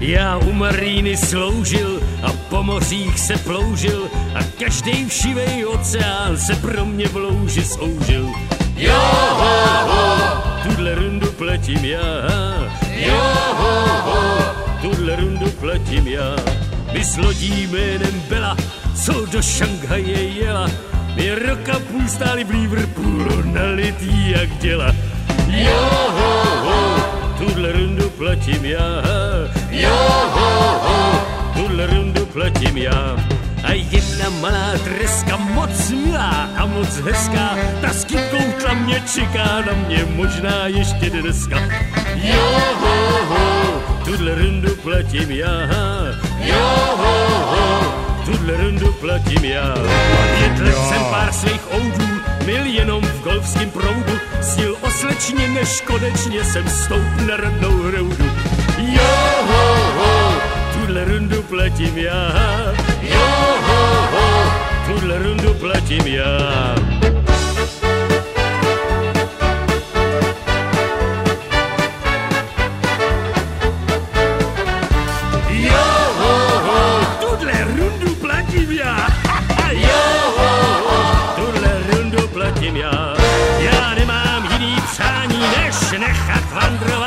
Já u Maríny sloužil a po mořích se ploužil a každej všivej oceán se pro mě v louži soužil. Jo, ho, ho, tuhle rundu platím já. Jo, ho, ho, tuhle rundu platím já. My s lodí jménem Bela, co do Šanghaje jela, my roka půl stáli v Liverpoolu nalitý jak děla. Jo, ho, ho, tuhle rundu platím já. Jo, ho, ho, tuhle rundu platím já. A jedna malá treska, moc milá a moc hezká, ta s kytkou mě čeká na mě možná ještě dneska. Jo, ho, ho, tuhle rundu platím já. Jo, ho, ho, tuhle rundu platím já. Odjetl jsem pár svých oudů, mil jenom v golfském proudu, snil o slečně, než konečně jsem stoup na rodnou hroudu. Jo, ho, ho, tuhle rundu platím já. Jo, ho, ho, tuhle rundu platím já. Jo, ho, ho, tuhle rundu platím já. Jo, ho, ho, tuhle rundu platím já. Já nemám jiný přání, než nechat vandrovat